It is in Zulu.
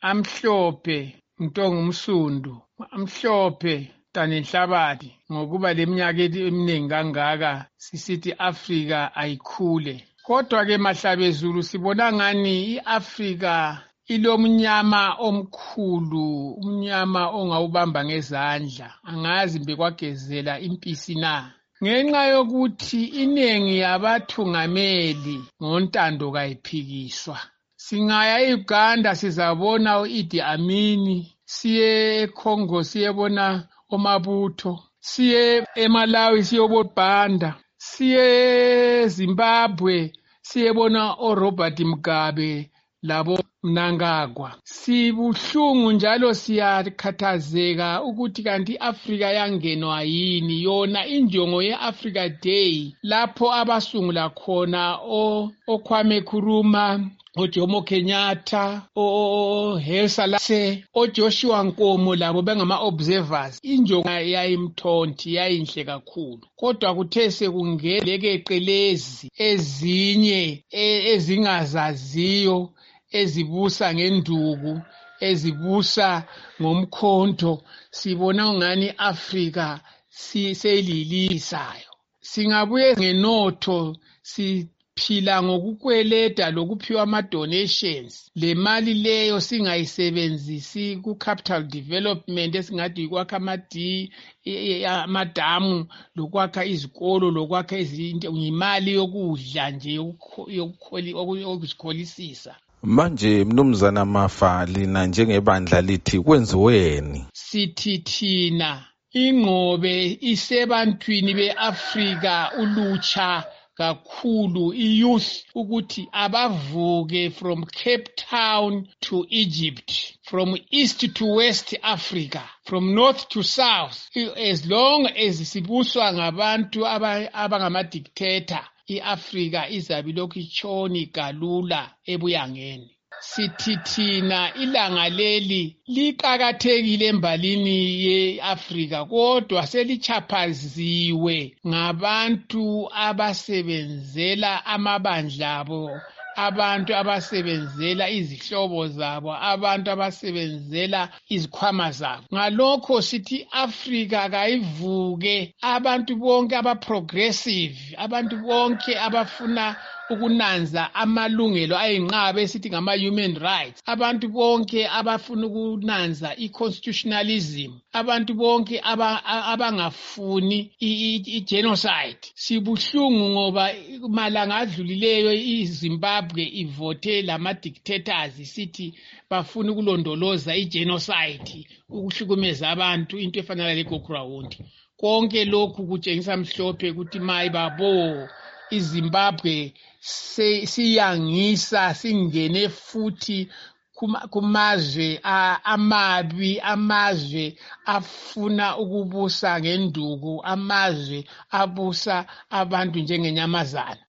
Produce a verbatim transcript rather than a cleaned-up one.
amhlophe ntonga umsundu, amhlophe tanenhlabathi ngokuba leminyaka eminingi kangaka sisithi Afrika ayikhule. Kodwa ke Mahlabezulu sibona ngani iAfrika ilomnyama omkhulu, umnyama ongawubamba ngezandla, angazi bekwagezela impisi na. Ngenxa yokuthi iningi yabathungameli ngontando kayiphikiswa. Singaya eUganda sizabona uIdi Amin, siye eCongo siyebona oMabuto, siye eMalawi siyobona Banda, siye eZimbabwe siyebona oRobert Mugabe labo Mnangagwa. Sibuhlungu njalo siyakhathazeka ukuthi kanti iAfrika yangenwa yini, yona injongo yeAfrica Day lapho abasungula khona oKwame Nkrumah, oJomo Kenyatta, oHaile Selassie, oJoshua Nkomo labo bengama-observers. Injongo yayimthonti yayinhle kakhulu, kodwa kuthe sekungelekeqe lezi ezinye ezingazaziyo ezibusa ngenduku, ezibusa ngomkhonto. Sibona ungani Afrika seyililisayo. Singabuye ngenotho siphila ngokukweleta lokuphiwa ama-donations. Le mali leyo singayisebenzisi ku-capital development esingathi ukwakha amadamu, lokwakha izikolo, lokwakha izinto, imali yokudla nje yokuzikholisisa. Manje Mnumzana Mafa, lina njengebandla lithi kwenziweni? Sithi thina ingqobe isebantwini beAfrika, ulutsha kakhulu, iyouth, ukuthi abavuke from Cape Town to Egypt, from east to west Africa, from north to south. As long as sibuswa ngabantu abangama-dictator, iAfrika izabe lokhu itshona igalula ebuyangeni. Sithi thina ilanga leli liqakathekile embalini yeAfrika, kodwa selichaphaziwe ngabantu abasebenzela amabandla abo, abantu abasebenzela izihlobo zabo, abantu abasebenzela izikhwama zabo. Ngalokho sithi Afrika kayivuke, abantu bonke aba-progressive, abantu bonke abafuna ukunanza amalungelo ayinqaba esithi ngama-human rights, abantu bonke abafuna ukunanza i-constitutionalism, abantu bonke abangafuni i-genocide. Sibuhlungu ngoba malanga adlulileyo iZimbabwe ivote lama-dictators sithi bafuna ukulondoloza i-genocide, ukuhlukumeza abantu, into efanele leGokurawundi. Konke lokhu kutshengisa mhlophe ukuthi mayi babo, iZimbabwe siyangisa singene futhi kumazwe amabi, amazwe afuna ukubusa ngenduku, amazwe abusa abantu njengenyamazana.